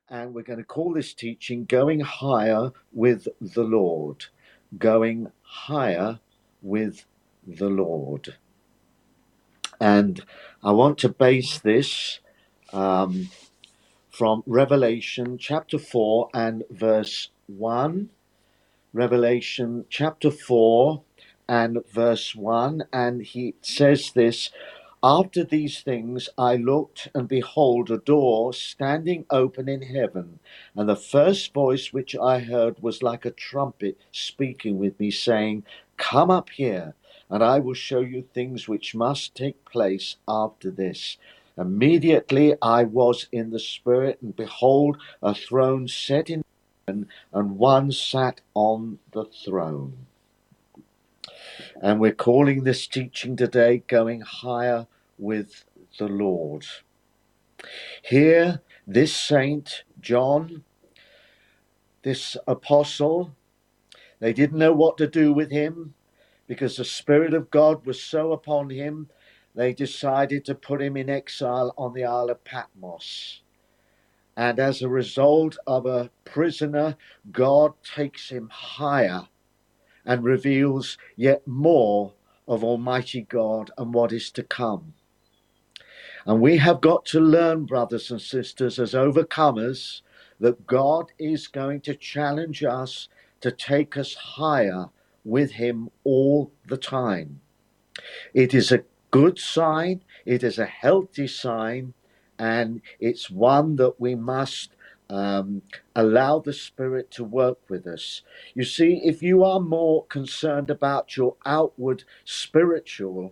and we're going to call this teaching Going Higher with the Lord. Going Higher with the Lord. And I want to base this from Revelation chapter 4 and verse 1. Revelation chapter 4 and verse 1. And he says this: After these things I looked, and behold, a door standing open in heaven. And the first voice which I heard was like a trumpet speaking with me, saying, Come up here, and I will show you things which must take place after this. Immediately I was in the Spirit, and behold, a throne set in heaven, and one sat on the throne. And we're calling this teaching today Going Higher with the Lord. Here, this saint, John, this apostle, they didn't know what to do with him because the Spirit of God was so upon him, they decided to put him in exile on the Isle of Patmos. And as a result of a prisoner, God takes him higher and reveals yet more of Almighty God and what is to come. And we have got to learn, brothers and sisters, as overcomers, that God is going to challenge us to take us higher with him all the time. It is a good sign, it is a healthy sign, and it's one that we must allow the Spirit to work with us. You see, if you are more concerned about your outward spiritual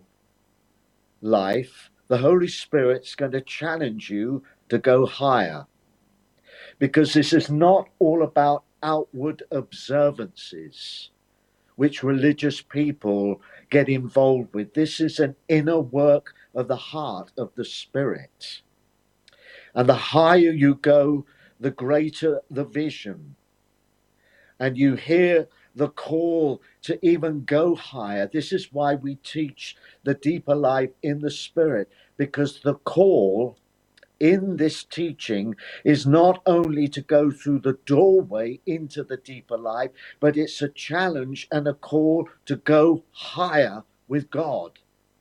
life, the Holy Spirit's going to challenge you to go higher. Because this is not all about outward observances, which religious people get involved with. This is an inner work of the heart, of the Spirit. And the higher you go, the greater the vision. And you hear the call to even go higher. This is why we teach the deeper life in the Spirit, because the call in this teaching is not only to go through the doorway into the deeper life, but it's a challenge and a call to go higher with God.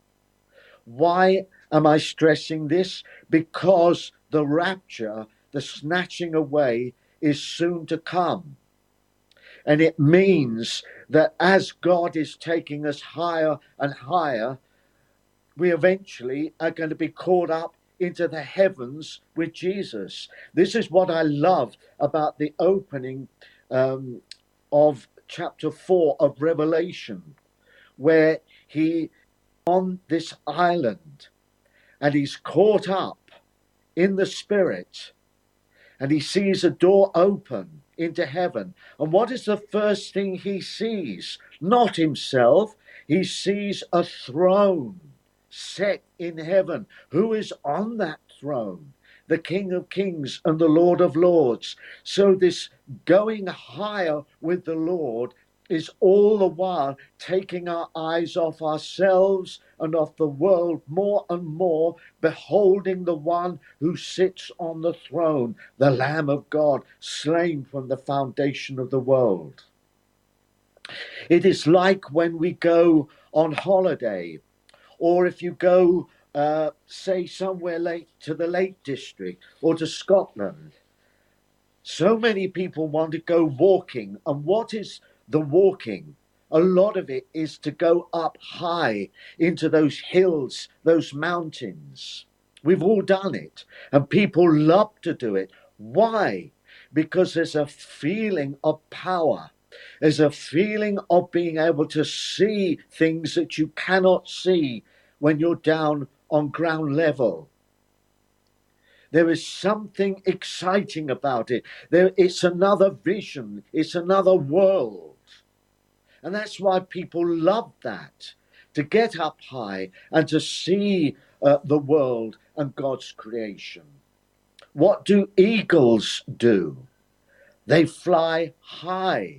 Why am I stressing this? Because the rapture, the snatching away, is soon to come. And it means that as God is taking us higher and higher, we eventually are going to be caught up into the heavens with Jesus. This is what I love about the opening of chapter 4 of Revelation, where he on this island and he's caught up in the Spirit and he sees a door open into heaven. And what is the first thing he sees? Not himself. He sees a throne set in heaven. Who is on that throne? The King of Kings and the Lord of Lords. So this going higher with the Lord is all the while taking our eyes off ourselves and off the world, more and more beholding the one who sits on the throne, the Lamb of God, slain from the foundation of the world. It is like when we go on holiday, or if you go, say, somewhere to the Lake District or to Scotland. So many people want to go walking. And what is the walking? A lot of it is to go up high into those hills, those mountains. We've all done it. And people love to do it. Why? Because there's a feeling of power. There's a feeling of being able to see things that you cannot see when you're down on ground level. There is something exciting about it. It's another vision. It's another world. And that's why people love that, to get up high and to see the world and God's creation. What do eagles do? They fly high.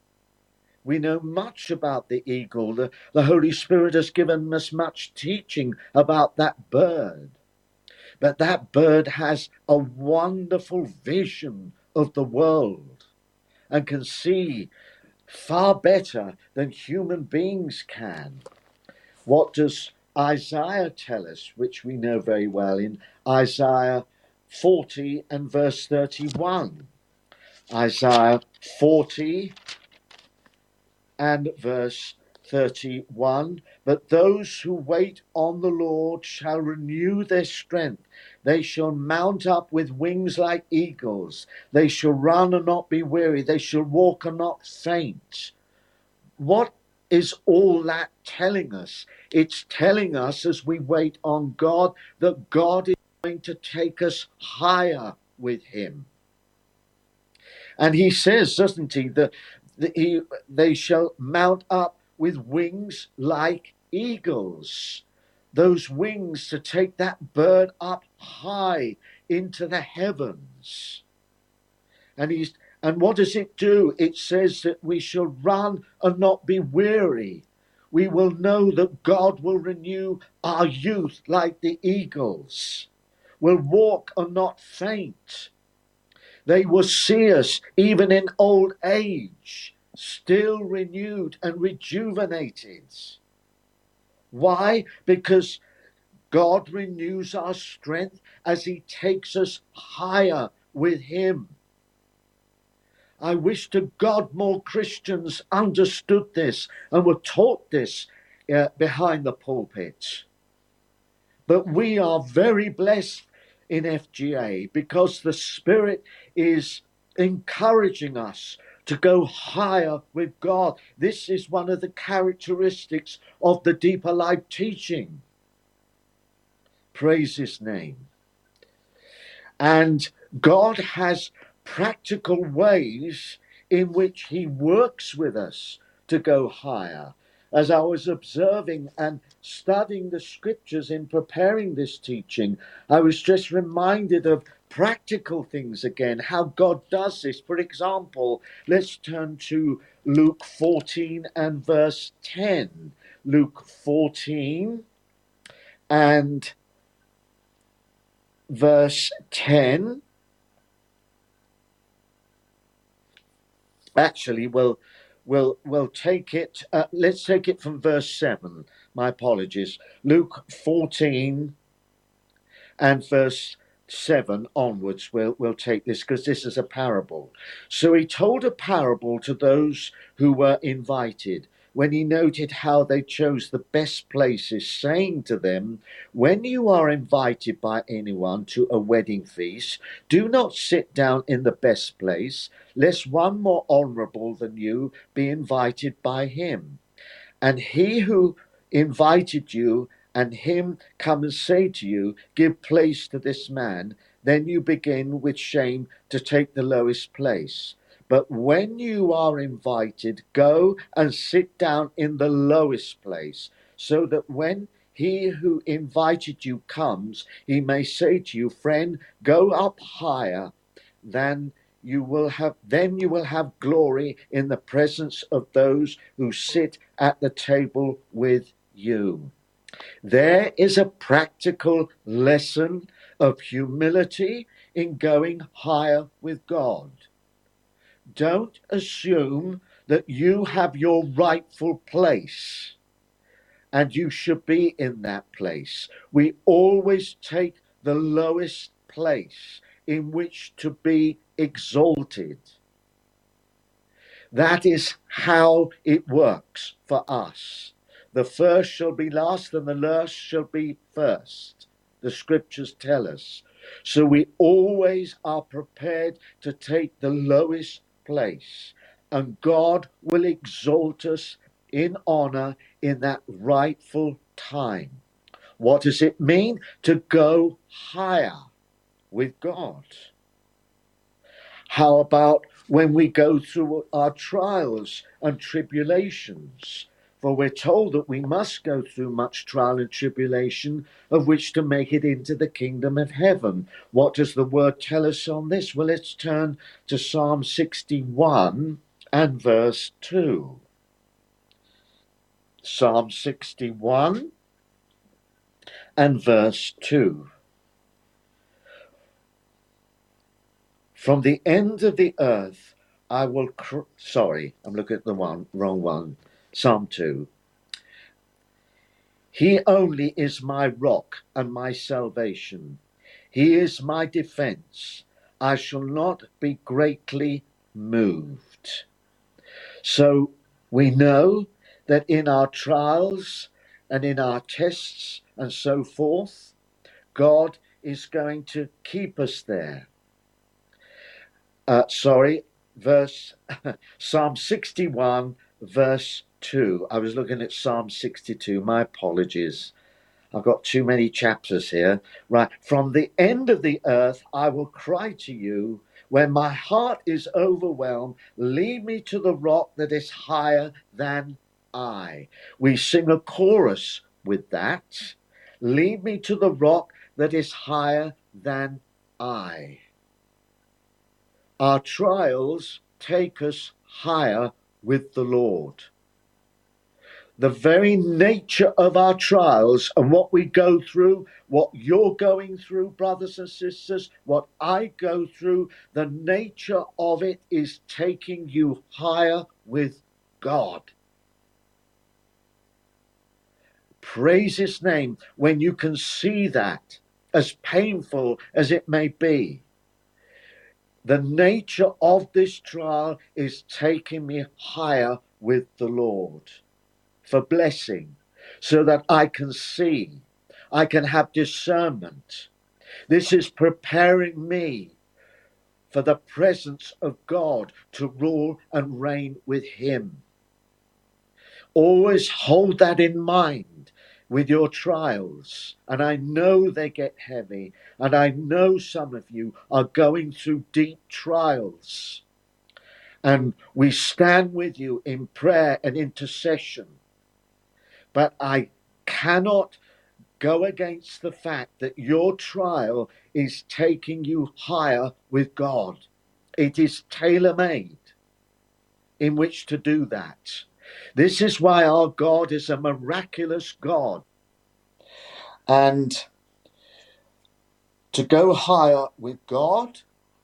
We know much about the eagle. The Holy Spirit has given us much teaching about that bird. But that bird has a wonderful vision of the world and can see far better than human beings can. What does Isaiah tell us, which we know very well in Isaiah 40 and verse 31? Isaiah 40 and verse 31. But those who wait on the Lord shall renew their strength. They shall mount up with wings like eagles. They shall run and not be weary. They shall walk and not faint. What is all that telling us? It's telling us as we wait on God that God is going to take us higher with him. And he says, doesn't he, that they shall mount up with wings like eagles. Those wings to take that bird up high into the heavens. And what does it do? It says that we shall run and not be weary. We will know that God will renew our youth like the eagles. We'll walk and not faint. They will see us even in old age, still renewed and rejuvenated. Why? Because God renews our strength as he takes us higher with him. I wish to God more Christians understood this and were taught this behind the pulpit. But we are very blessed in FGA because the Spirit is encouraging us to go higher with God. This is one of the characteristics of the Deeper Life teaching. Praise his name. And God has practical ways in which he works with us to go higher. As I was observing and studying the scriptures in preparing this teaching, I was just reminded of practical things again, how God does this. For example, let's turn to Luke 14 and verse 10. Luke 14 and verse 10. Actually, we'll take it. Let's take it from verse 7. My apologies. Luke 14 and verse 7 onwards. We'll take this because this is a parable. So he told a parable to those who were invited, when he noted how they chose the best places, saying to them, when you are invited by anyone to a wedding feast, do not sit down in the best place, lest one more honorable than you be invited by him. And he who invited you and him come and say to you, give place to this man, then you begin with shame to take the lowest place. But when you are invited, go and sit down in the lowest place, so that when he who invited you comes, he may say to you, friend, go up higher, then you will have glory in the presence of those who sit at the table with you. There is a practical lesson of humility in going higher with God. Don't assume that you have your rightful place and you should be in that place. We always take the lowest place in which to be exalted. That is how it works for us. The first shall be last and the last shall be first. The scriptures tell us. So we always are prepared to take the lowest place, and God will exalt us in honor in that rightful time. What does it mean to go higher with God? How about when we go through our trials and tribulations? For we're told that we must go through much trial and tribulation, of which to make it into the kingdom of heaven. What does the word tell us on this? Well, let's turn to Psalm 61 and verse 2. Psalm 61 and verse 2. From the end of the earth, I will. Sorry, I'm looking at the wrong one. Psalm 2. He only is my rock and my salvation. He is my defense. I shall not be greatly moved. So we know that in our trials and in our tests and so forth, God is going to keep us there. Verse Psalm 61, verse 2. I was looking at Psalm 62. My apologies. I've got too many chapters here. Right. From the end of the earth, I will cry to you. When my heart is overwhelmed, lead me to the rock that is higher than I. We sing a chorus with that. Lead me to the rock that is higher than I. Our trials take us higher with the Lord. The very nature of our trials and what we go through, what you're going through, brothers and sisters, what I go through, the nature of it is taking you higher with God. Praise his name when you can see that, as painful as it may be. The nature of this trial is taking me higher with the Lord for blessing, so that I can see, I can have discernment. This is preparing me for the presence of God to rule and reign with him. Always hold that in mind with your trials. And I know they get heavy. And I know some of you are going through deep trials. And we stand with you in prayer and intercession. But I cannot go against the fact that your trial is taking you higher with God. It is tailor-made in which to do that. This is why our God is a miraculous God. And to go higher with God,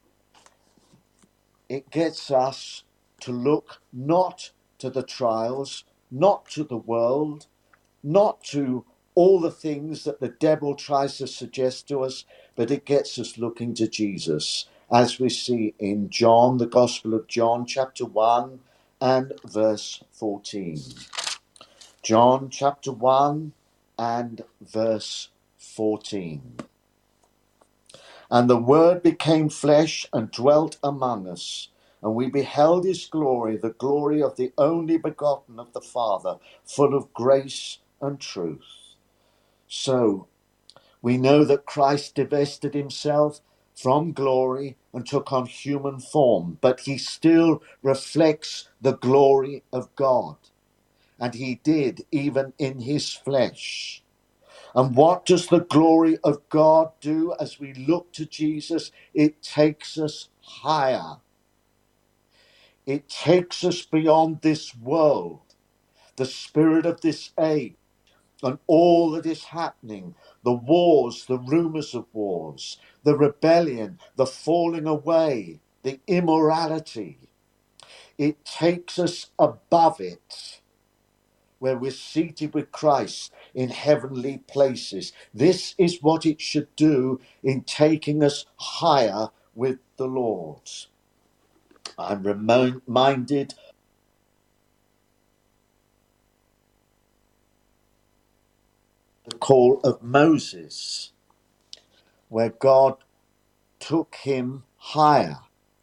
it gets us to look not to the trials, not to the world, not to all the things that the devil tries to suggest to us, but it gets us looking to Jesus, as we see in John, the Gospel of John, chapter 1 and verse 14. John chapter 1 and verse 14. And the Word became flesh and dwelt among us, and we beheld his glory, the glory of the only begotten of the Father, full of grace and truth. So we know that Christ divested himself from glory and took on human form, but he still reflects the glory of God. And he did even in his flesh. And what does the glory of God do as we look to Jesus? It takes us higher. It takes us beyond this world, the spirit of this age, and all that is happening, the wars, the rumors of wars, the rebellion, the falling away, the immorality. It takes us above it, where we're seated with Christ in heavenly places. This is what it should do in taking us higher with the Lord. I'm reminded the call of Moses, where God took him higher.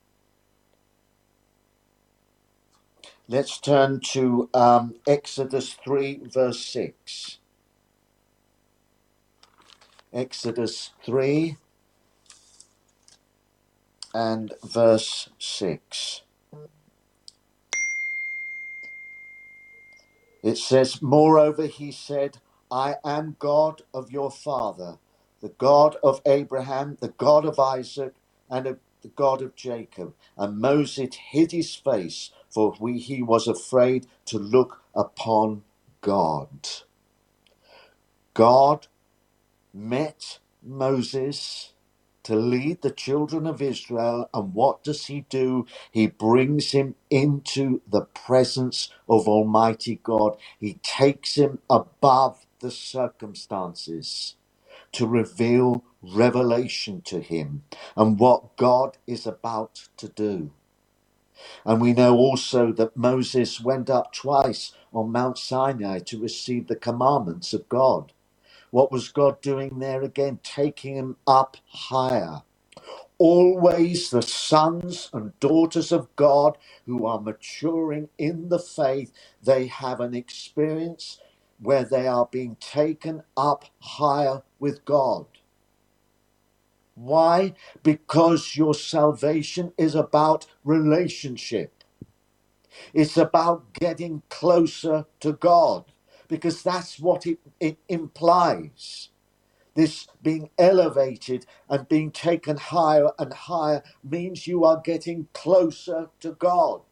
Let's turn to Exodus 3, verse 6. Exodus 3 and verse 6. It says, moreover, he said, I am God of your father, the God of Abraham, the God of Isaac, and of the God of Jacob. And Moses hid his face, for he was afraid to look upon God. God met Moses to lead the children of Israel. And what does he do? He brings him into the presence of Almighty God. He takes him above the circumstances to reveal revelation to him and what God is about to do. And we know also that Moses went up twice on Mount Sinai to receive the commandments of God. What was God doing there again? Taking him up higher. Always the sons and daughters of God who are maturing in the faith, they have an experience where they are being taken up higher with God. Why? Because your salvation is about relationship. It's about getting closer to God, because that's what it implies. This being elevated and being taken higher and higher means you are getting closer to God.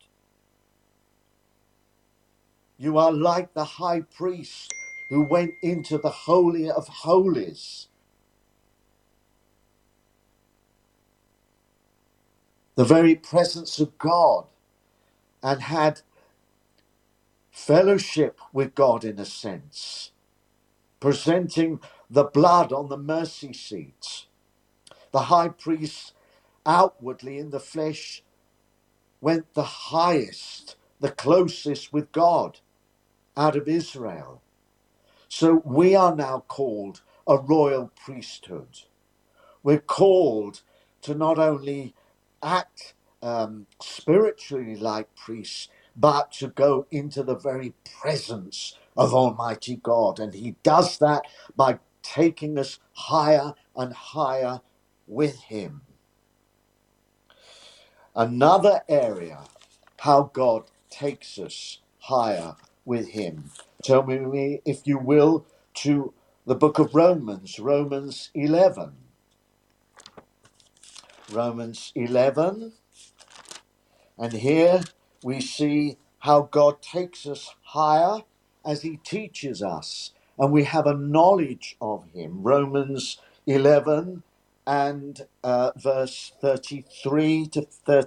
You are like the high priest who went into the Holy of Holies. The very presence of God, and had fellowship with God in a sense, presenting the blood on the mercy seat. The high priest outwardly in the flesh went the highest, the closest with God out of Israel. So we are now called a royal priesthood. We're called to not only act spiritually like priests, but to go into the very presence of Almighty God. And he does that by taking us higher and higher with him. Another area, how God takes us higher with him. Turn with me, if you will, to the book of Romans, Romans 11. Romans 11. And here we see how God takes us higher as he teaches us, and we have a knowledge of him. Romans 11 and verse 33 to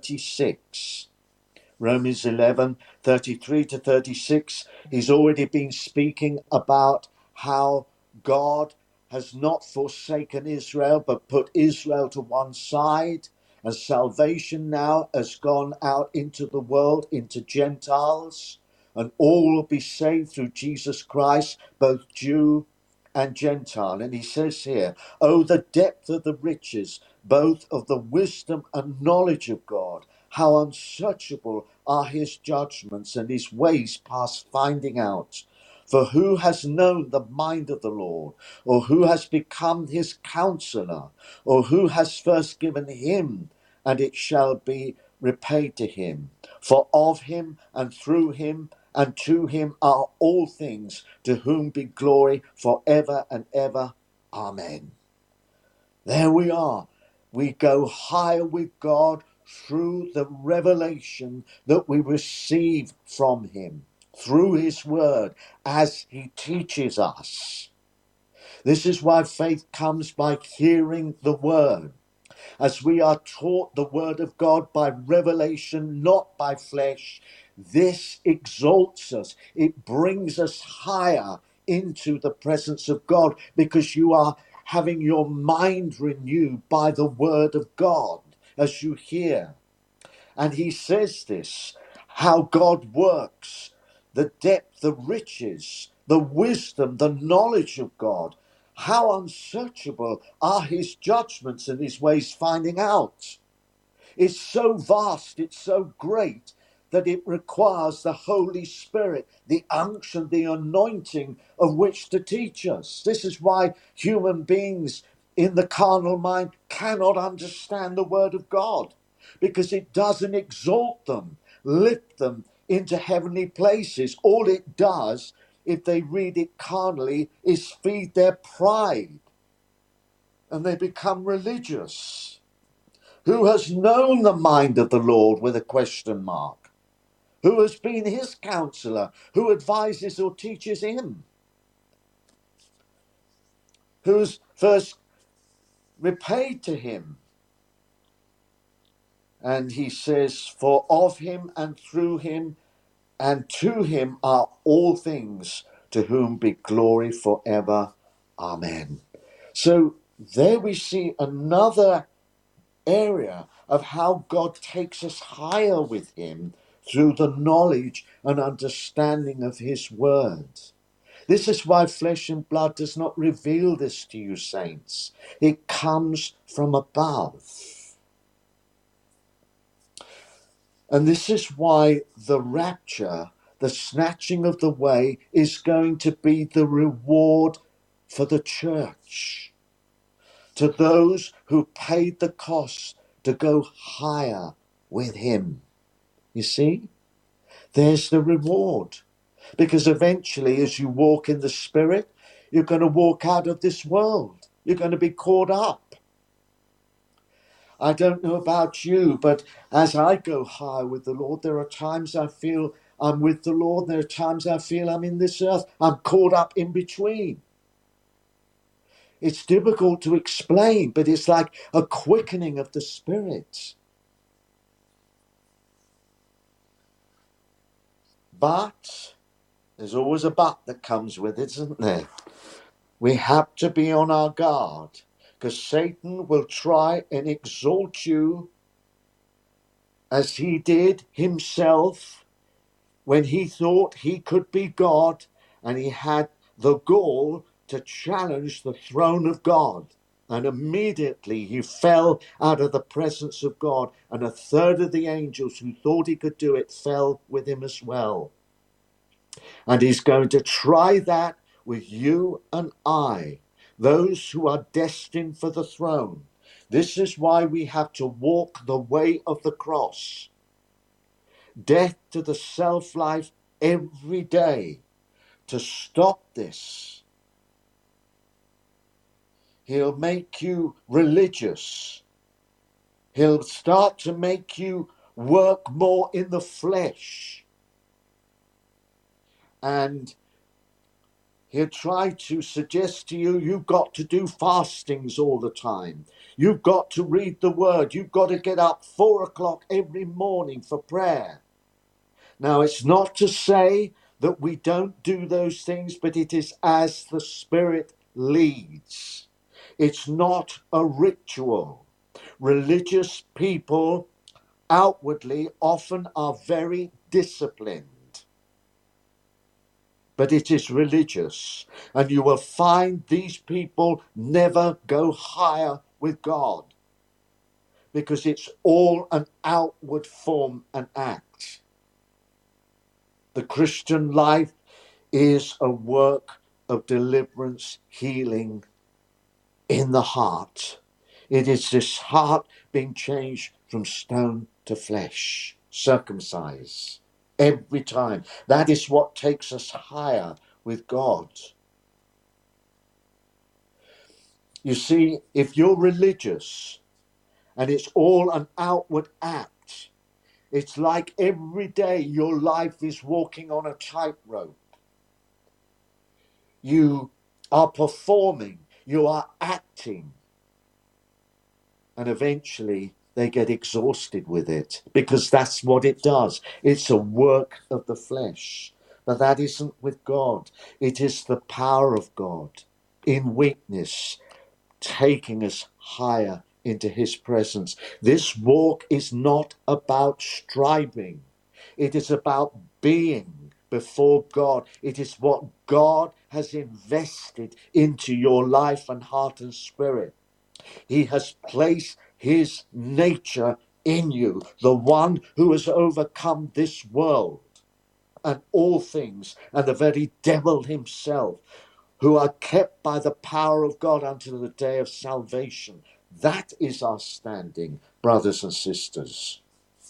36. Romans 11, 33 to 36. He's already been speaking about how God has not forsaken Israel, but put Israel to one side. And salvation now has gone out into the world, into Gentiles, and all will be saved through Jesus Christ, both Jew and Gentile. And he says here, oh, the depth of the riches, both of the wisdom and knowledge of God. How unsearchable are his judgments, and his ways past finding out. For who has known the mind of the Lord, or who has become his counselor, or who has first given him, and it shall be repaid to him? For of him and through him and to him are all things, to whom be glory forever and ever. Amen. There we are. We go higher with God through the revelation that we receive from him, through his word, as he teaches us. This is why faith comes by hearing the word. As we are taught the word of God by revelation, not by flesh, this exalts us. It brings us higher into the presence of God, because you are having your mind renewed by the word of God as you hear. And he says this, how God works, the depth, the riches, the wisdom, the knowledge of God. How unsearchable are his judgments and his ways finding out. It's so vast, it's so great, that it requires the Holy Spirit, the unction, the anointing of which to teach us. This is why human beings in the carnal mind cannot understand the word of God, because it doesn't exalt them, lift them into heavenly places. All it does, if they read it carnally, is feed their pride, and they become religious. Who has known the mind of the Lord, with a question mark? Who has been his counselor? Who advises or teaches him? Who's first repaid to him? And he says, for of him and through him and to him are all things, to whom be glory forever. Amen. So there we see another area of how God takes us higher with him through the knowledge and understanding of his word. This is why flesh and blood does not reveal this to you, saints. It comes from above. And this is why the rapture, the snatching of the way, is going to be the reward for the church. To those who paid the cost to go higher with him. You see? There's the reward. Because eventually, as you walk in the Spirit, you're going to walk out of this world. You're going to be caught up. I don't know about you, but as I go higher with the Lord, there are times I feel I'm with the Lord. There are times I feel I'm in this earth. I'm caught up in between. It's difficult to explain, but it's like a quickening of the Spirit. But there's always a but that comes with it, isn't there? We have to be on our guard, because Satan will try and exalt you as he did himself when he thought he could be God, and he had the gall to challenge the throne of God. And immediately he fell out of the presence of God, and a third of the angels who thought he could do it fell with him as well. And he's going to try that with you and I, those who are destined for the throne. This is why we have to walk the way of the cross. Death to the self-life every day to stop this. He'll make you religious. He'll start to make you work more in the flesh. And he'll try to suggest to you, you've got to do fastings all the time. You've got to read the word. You've got to get up 4 o'clock every morning for prayer. Now, it's not to say that we don't do those things, but it is as the Spirit leads. It's not a ritual. Religious people outwardly often are very disciplined. But it is religious. And you will find these people never go higher with God. Because it's all an outward form and act. The Christian life is a work of deliverance, healing in the heart. It is this heart being changed from stone to flesh, circumcised. Every time. That is what takes us higher with God. You see, if you're religious and it's all an outward act, it's like every day your life is walking on a tightrope. You are performing, you are acting, and eventually they get exhausted with it, because that's what it does. It's a work of the flesh. But that isn't with God. It is the power of God in weakness, taking us higher into his presence. This walk is not about striving. It is about being before God. It is what God has invested into your life and heart and spirit. He has placed his nature in you, the one who has overcome this world and all things, and the very devil himself, who are kept by the power of God until the day of salvation. That is our standing, brothers and sisters.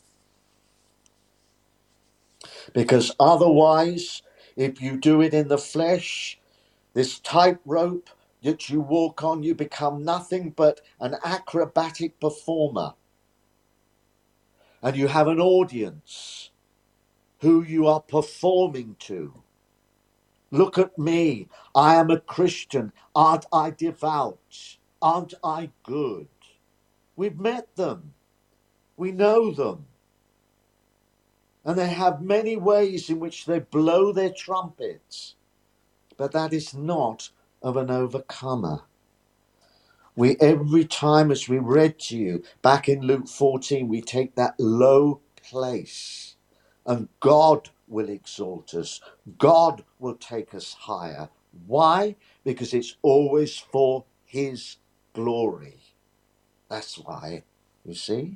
Because otherwise, if you do it in the flesh, this tightrope that you walk on, you become nothing but an acrobatic performer. And you have an audience who you are performing to. Look at me. I am a Christian. Aren't I devout? Aren't I good? We've met them. We know them. And they have many ways in which they blow their trumpets. But that is not of an overcomer. We every time, as we read to you back in Luke 14, we take that low place, and God will exalt us. God will take us higher. Why? Because it's always for his glory. That's why, you see.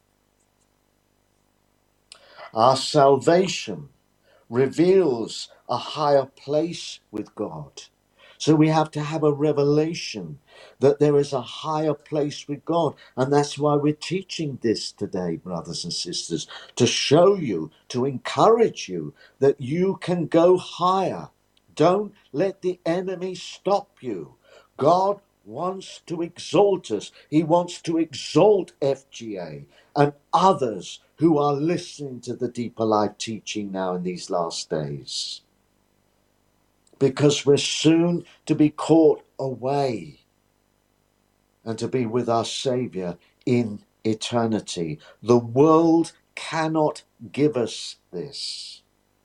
Our salvation reveals a higher place with God. So we have to have a revelation that there is a higher place with God. And that's why we're teaching this today, brothers and sisters, to show you, to encourage you that you can go higher. Don't let the enemy stop you. God wants to exalt us. He wants to exalt FGA and others who are listening to the Deeper Life teaching now in these last days. Because we're soon to be caught away and to be with our Saviour in eternity. The world cannot give us this.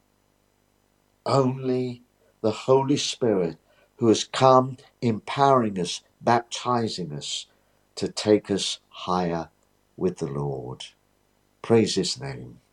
Only the Holy Spirit, who has come empowering us, baptizing us to take us higher with the Lord. Praise his name.